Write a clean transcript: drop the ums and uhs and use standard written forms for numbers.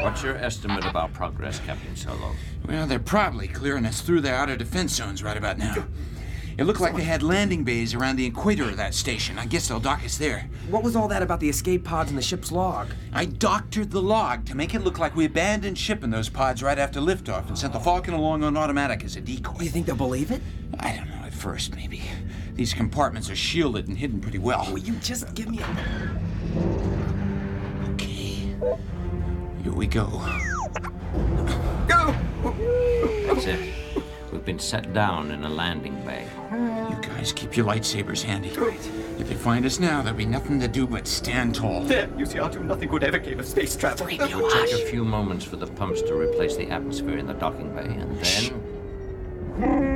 What's your estimate of our progress, Captain Solo? Well, they're probably clearing us through the outer defense zones right about now. It looked like they had landing bays around the equator of that station. I guess they'll dock us there. What was all that about the escape pods in the ship's log? I doctored the log to make it look like we abandoned ship in those pods right after liftoff and sent the Falcon along on automatic as a decoy. You think they'll believe it? I don't know, at first, maybe. These compartments are shielded and hidden pretty well. Will you just give me a... Okay. Here we go. Go! That's it. We've been set down in a landing bay. You guys keep your lightsabers handy. If they find us now, there'll be nothing to do but stand tall. There, you see, R2, nothing good ever came of space travel. It will take a few moments for the pumps to replace the atmosphere in the docking bay, and then...